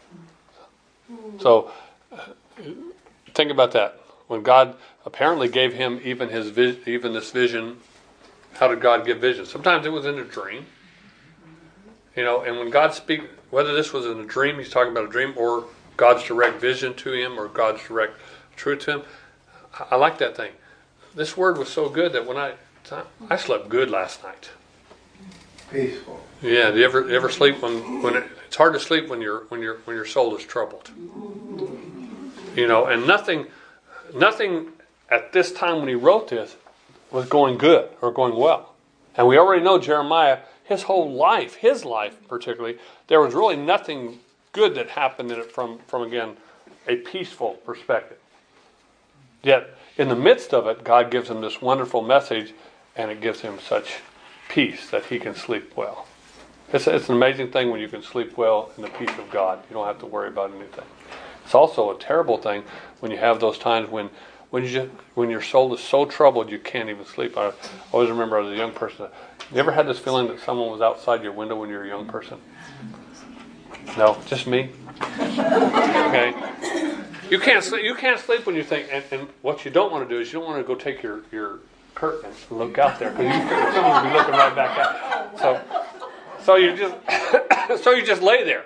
So, think about that. When God apparently gave him even his vis- even this vision, how did God give vision? Sometimes it was in a dream. You know, and when God speaks, whether this was in a dream, he's talking about a dream, or God's direct vision to him, or God's direct truth to him. I, I like that thing. This word was so good that when I I slept good last night. Peaceful. Yeah, do you ever ever sleep when when it, it's hard to sleep when your when your when your soul is troubled. You know, and nothing nothing at this time when he wrote this was going good or going well. And we already know Jeremiah, his whole life, his life particularly, there was really nothing good that happened in it from, from again, a peaceful perspective. Yet, in the midst of it, God gives him this wonderful message, and it gives him such peace that he can sleep well. It's, it's an amazing thing when you can sleep well in the peace of God. You don't have to worry about anything. It's also a terrible thing when you have those times when when you just, when your soul is so troubled you can't even sleep. I always remember as a young person, you ever had this feeling that someone was outside your window when you were a young person? No, just me. Okay. You can't sleep. You can't sleep when you think. And, and what you don't want to do is you don't want to go take your, your curtain and look out there because you figure someone will be looking right back out. So, so you just so you just lay there.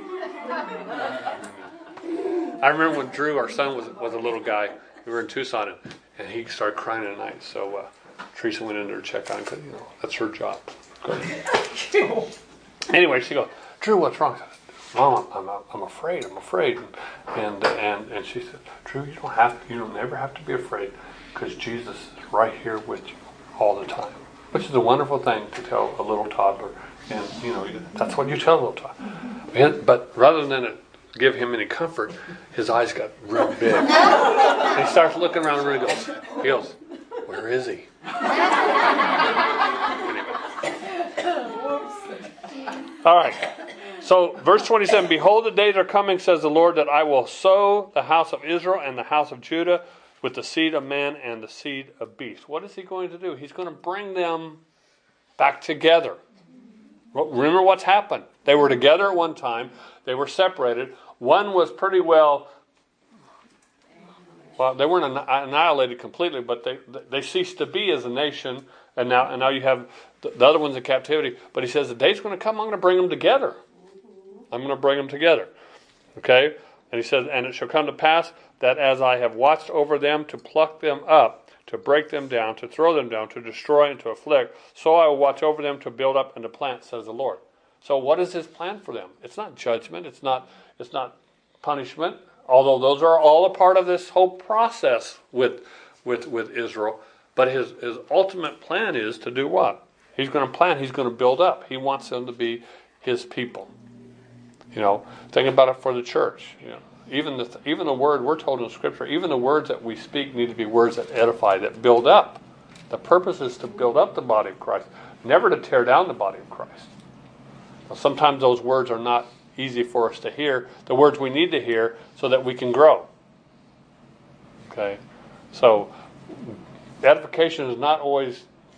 I remember when Drew, our son, was was a little guy. We were in Tucson, and, and he started crying at night. So uh, Teresa went in there to check on him because, you know, that's her job. Anyway, she goes, Drew, what's wrong? I said, Mom, I'm, I'm, I'm afraid. I'm afraid. And, and and and she said, Drew, you don't have to, you don't never have to be afraid because Jesus is right here with you all the time. Which is a wonderful thing to tell a little toddler. And, you know, that's what you tell a little toddler. But rather than it give him any comfort, his eyes got real big. And he starts looking around the room and goes, he goes, where is he? All right. So, verse twenty-seven, behold, the days are coming, says the Lord, that I will sow the house of Israel and the house of Judah with the seed of man and the seed of beast. What is he going to do? He's going to bring them back together. Remember what's happened. They were together at one time. They were separated. One was pretty well, well, they weren't annihilated completely, but they they ceased to be as a nation. And now and now you have the, the other ones in captivity. But he says, the day's going to come, I'm going to bring them together. I'm going to bring them together. Okay? And he says, and it shall come to pass that as I have watched over them to pluck them up, to break them down, to throw them down, to destroy and to afflict, so I will watch over them to build up and to plant, says the Lord. So what is his plan for them? It's not judgment. It's not, it's not punishment, although those are all a part of this whole process with, with, with Israel. But his, his ultimate plan is to do what? He's going to plant, he's going to build up. He wants them to be his people. You know, think about it for the church. You know, even the even the word we're told in Scripture, even the words that we speak need to be words that edify, that build up. The purpose is to build up the body of Christ, never to tear down the body of Christ. Now, sometimes those words are not easy for us to hear. The words we need to hear so that we can grow. Okay, so edification is not always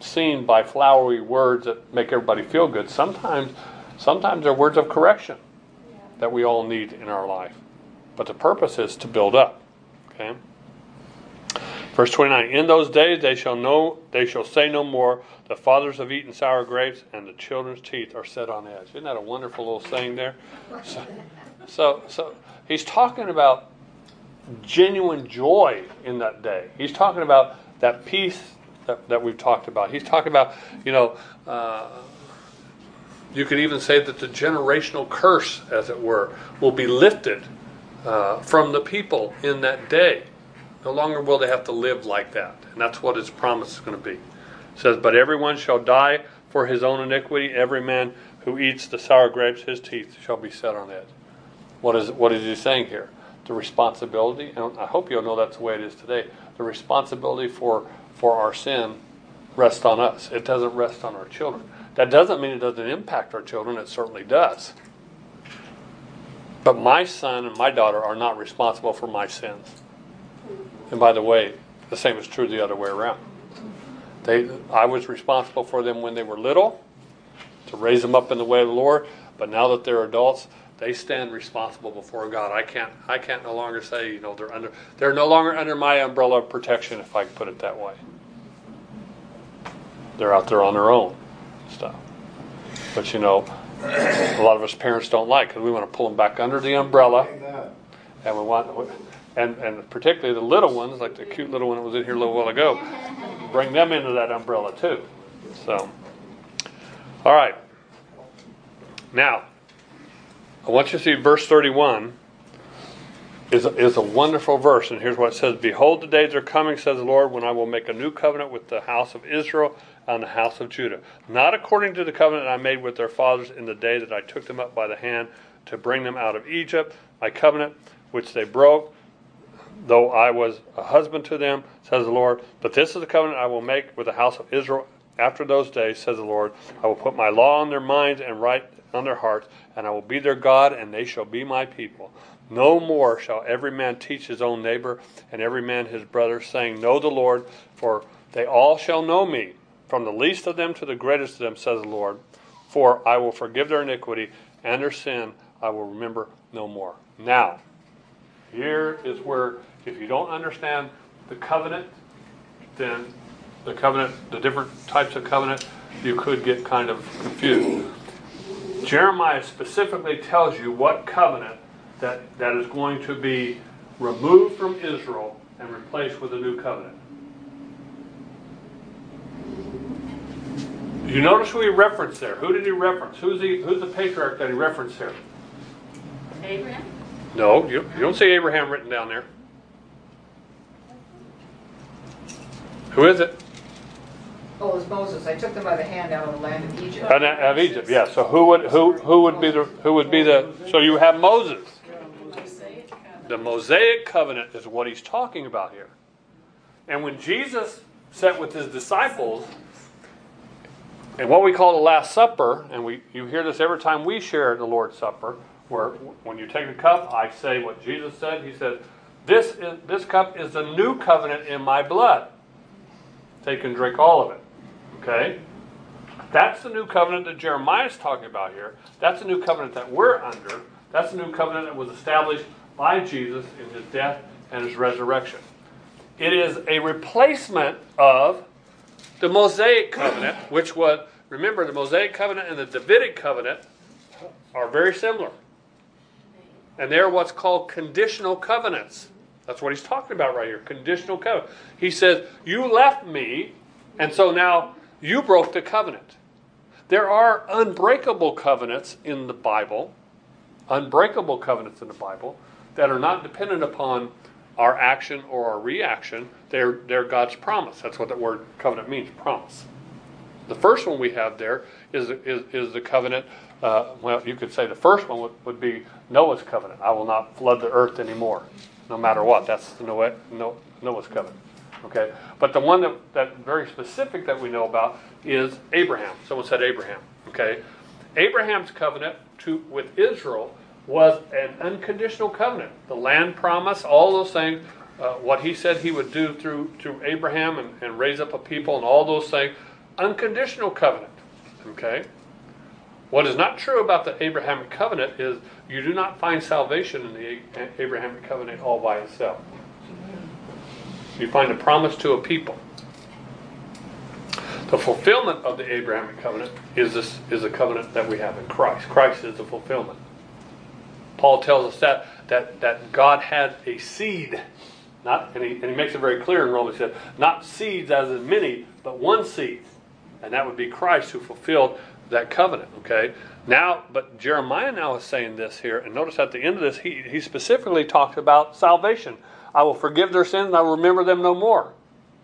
seen by flowery words that make everybody feel good. Sometimes, sometimes they're words of correction that we all need in our life. But the purpose is to build up. Okay. Verse twenty-nine. In those days they shall know, they shall say no more, the fathers have eaten sour grapes, and the children's teeth are set on edge. Isn't that a wonderful little saying there? So, so, so he's talking about genuine joy in that day. He's talking about that peace that, that we've talked about. He's talking about, you know, uh, you could even say that the generational curse, as it were, will be lifted uh, from the people in that day. No longer will they have to live like that. And that's what his promise is going to be. It says, but everyone shall die for his own iniquity. Every man who eats the sour grapes, his teeth shall be set on edge. What is, what is he saying here? The responsibility, and I hope you'll know that's the way it is today, the responsibility for, for our sin rests on us. It doesn't rest on our children. That doesn't mean it doesn't impact our children. It certainly does. But my son and my daughter are not responsible for my sins. And by the way, the same is true the other way around. They, I was responsible for them when they were little, to raise them up in the way of the Lord. But now that they're adults, they stand responsible before God. I can't. I can't no longer say, you know, they're under. They're no longer under my umbrella of protection, if I can put it that way. They're out there on their own stuff. But you know, a lot of us parents don't like, because we want to pull them back under the umbrella, and we want. And, and particularly the little ones, like the cute little one that was in here a little while ago, bring them into that umbrella too. So, all right. Now, I want you to see verse thirty-one is, is a wonderful verse. And here's what it says. Behold, the days are coming, says the Lord, when I will make a new covenant with the house of Israel and the house of Judah. Not according to the covenant I made with their fathers in the day that I took them up by the hand to bring them out of Egypt. My covenant, which they broke, though I was a husband to them, says the Lord. But this is the covenant I will make with the house of Israel after those days, says the Lord. I will put my law on their minds and write on their hearts, and I will be their God, and they shall be my people. No more shall every man teach his own neighbor, and every man his brother, saying, Know the Lord, for they all shall know me, from the least of them to the greatest of them, says the Lord. For I will forgive their iniquity, and their sin I will remember no more. Now, here is where, if you don't understand the covenant, then the covenant, the different types of covenant, you could get kind of confused. Jeremiah specifically tells you what covenant that, that is going to be removed from Israel and replaced with a new covenant. You notice who he referenced there. Who did he reference? Who's the, who's the patriarch that he referenced there? Abraham? No, you, you don't see Abraham written down there. Who is it? Oh, it was Moses. I took them by the hand out of the land of Egypt. Of of Egypt, yeah. So who would who who would be the who would be the? So you have Moses. The Mosaic covenant is what he's talking about here. And when Jesus sat with his disciples, and what we call the Last Supper, and we you hear this every time we share the Lord's Supper, where when you take the cup, I say what Jesus said. He said, "This is this cup is the new covenant in my blood. Take and drink all of it." Okay? That's the new covenant that Jeremiah is talking about here. That's the new covenant that we're under. That's the new covenant that was established by Jesus in his death and his resurrection. It is a replacement of the Mosaic covenant, which was, remember, the Mosaic covenant and the Davidic covenant are very similar. And they're what's called conditional covenants. That's what he's talking about right here, conditional covenant. He says, you left me, and so now you broke the covenant. There are unbreakable covenants in the Bible, unbreakable covenants in the Bible, that are not dependent upon our action or our reaction. They're, they're God's promise. That's what that word covenant means, promise. The first one we have there is, is, is the covenant, uh, well, you could say the first one would, would be Noah's covenant. I will not flood the earth anymore, no matter what. That's the Noah, Noah's covenant. Okay, but the one that, that very specific that we know about is Abraham. Someone said Abraham. Okay, Abraham's covenant to with Israel was an unconditional covenant. The land promise, all those things, uh, what he said he would do through through Abraham and, and raise up a people and all those things, unconditional covenant. Okay? What is not true about the Abrahamic covenant is you do not find salvation in the Abrahamic covenant all by itself. You find a promise to a people. The fulfillment of the Abrahamic covenant is this is a covenant that we have in Christ. Christ is the fulfillment. Paul tells us that that, that God had a seed, not and he, and he makes it very clear in Romans. He said, not seeds as in many, but one seed. And that would be Christ who fulfilled that covenant. Okay? Now, but Jeremiah now is saying this here, and notice at the end of this, he, he specifically talked about salvation. I will forgive their sins and I will remember them no more.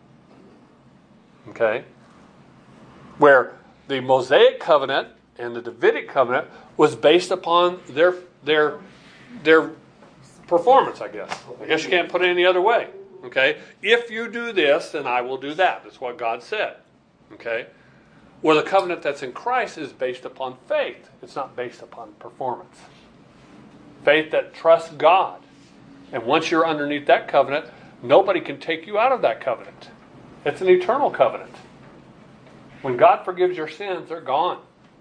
Okay? Where the Mosaic covenant and the Davidic covenant was based upon their their their performance, I guess. I guess you can't put it any other way. Okay? If you do this, then I will do that. That's what God said. Okay? Well, the covenant that's in Christ is based upon faith. It's not based upon performance. Faith that trusts God. And once you're underneath that covenant, nobody can take you out of that covenant. It's an eternal covenant. When God forgives your sins, they're gone.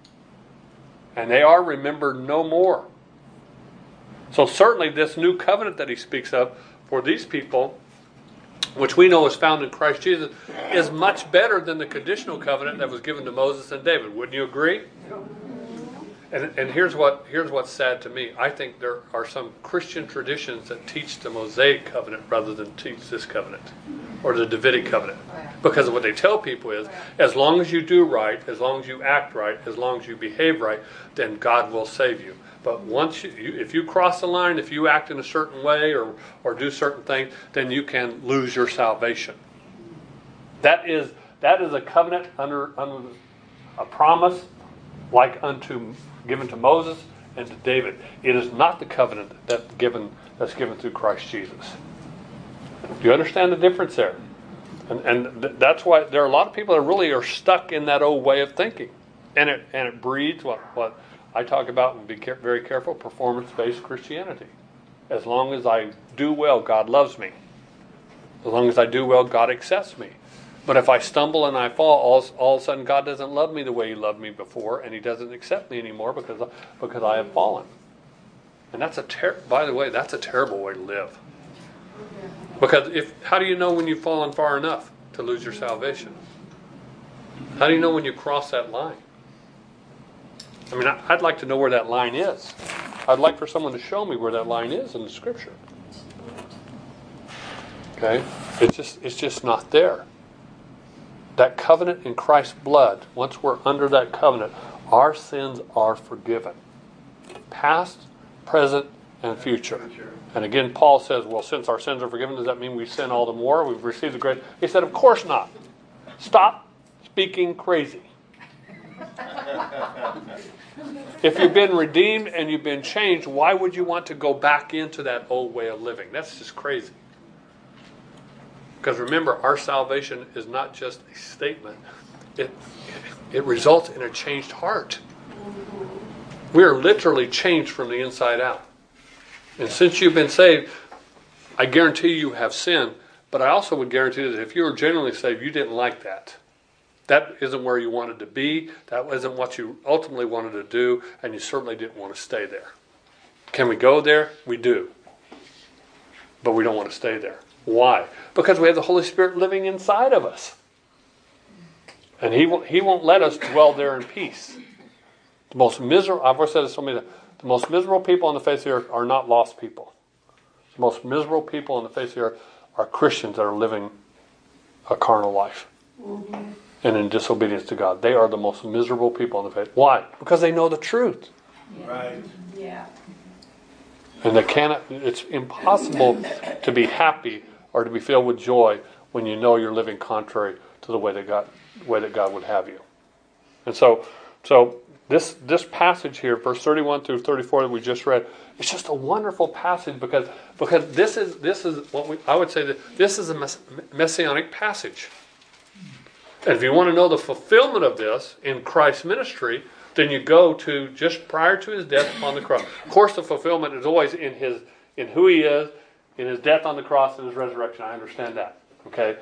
And they are remembered no more. So certainly this new covenant that he speaks of for these people, which we know is found in Christ Jesus, is much better than the conditional covenant that was given to Moses and David. Wouldn't you agree? And, and here's what here's what's sad to me. I think there are some Christian traditions that teach the Mosaic covenant rather than teach this covenant or the Davidic covenant. Because of what they tell people is, as long as you do right, as long as you act right, as long as you behave right, then God will save you. But once you, you if you cross the line, if you act in a certain way or, or do certain things, then you can lose your salvation. That is that is a covenant under under a promise like unto given to Moses and to David. It is not the covenant that given that's given through Christ Jesus. Do you understand the difference there? And and th- that's why there are a lot of people that really are stuck in that old way of thinking, and it and it breeds what what I talk about, and be care- very careful, performance-based Christianity. As long as I do well, God loves me. As long as I do well, God accepts me. But if I stumble and I fall, all, all of a sudden God doesn't love me the way He loved me before, and He doesn't accept me anymore because because I have fallen. And that's a ter- by the way, that's a terrible way to live. Because if how do you know when you've fallen far enough to lose your salvation? How do you know when you cross that line? I mean, I'd like to know where that line is. I'd like for someone to show me where that line is in the Scripture. Okay? It's just it's just not there. That covenant in Christ's blood, once we're under that covenant, our sins are forgiven. Past, present, and future. And again, Paul says, well, since our sins are forgiven, does that mean we sin all the more? We've received the grace. He said, of course not. Stop speaking crazy. If you've been redeemed and you've been changed, why would you want to go back into that old way of living? That's just crazy. Because remember, our salvation is not just a statement. It, it results in a changed heart. We are literally changed from the inside out. And since you've been saved, I guarantee you have sinned, but I also would guarantee that if you were genuinely saved, you didn't like that. That isn't where you wanted to be. That wasn't what you ultimately wanted to do, and you certainly didn't want to stay there. Can we go there? We do. But we don't want to stay there. Why? Because we have the Holy Spirit living inside of us. And He won't, he won't let us dwell there in peace. The most miserable, I've always said this so many times, the most miserable people on the face of the earth are not lost people. The most miserable people on the face of the earth are Christians that are living a carnal life. Mm-hmm. And in disobedience to God. They are the most miserable people on the face. Why? Because they know the truth. Yeah. Right. Yeah. And they cannot, it's impossible to be happy or to be filled with joy when you know you're living contrary to the way that God, way that God would have you. And so, so this this passage here, verse thirty-one through thirty-four that we just read, it's just a wonderful passage because because this is this is what we I would say that this is a mess, messianic passage. And if you want to know the fulfillment of this in Christ's ministry, then you go to just prior to His death upon the cross. Of course, the fulfillment is always in His in who He is, in His death on the cross and His resurrection. I understand that. Okay,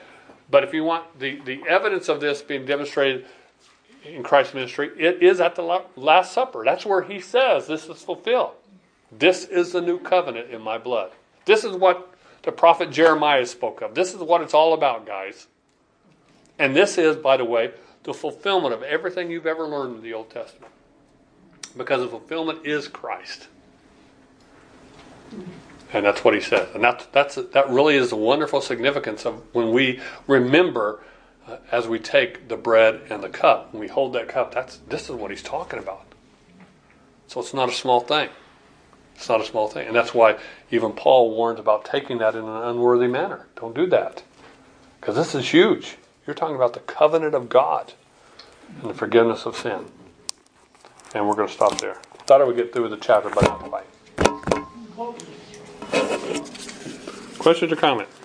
But if you want the, the evidence of this being demonstrated in Christ's ministry, it is at the Last Supper. That's where he says this is fulfilled. This is the new covenant in my blood. This is what the prophet Jeremiah spoke of. This is what it's all about, guys. And this is, by the way, the fulfillment of everything you've ever learned in the Old Testament. Because the fulfillment is Christ. And that's what he says. And that's, that's, that really is the wonderful significance of when we remember uh, as we take the bread and the cup. When we hold that cup, that's this is what he's talking about. So it's not a small thing. It's not a small thing. And that's why even Paul warns about taking that in an unworthy manner. Don't do that. Because this is huge. You're talking about the covenant of God and the forgiveness of sin. And we're going to stop there. Thought I would get through the chapter, but not quite. Questions or comments?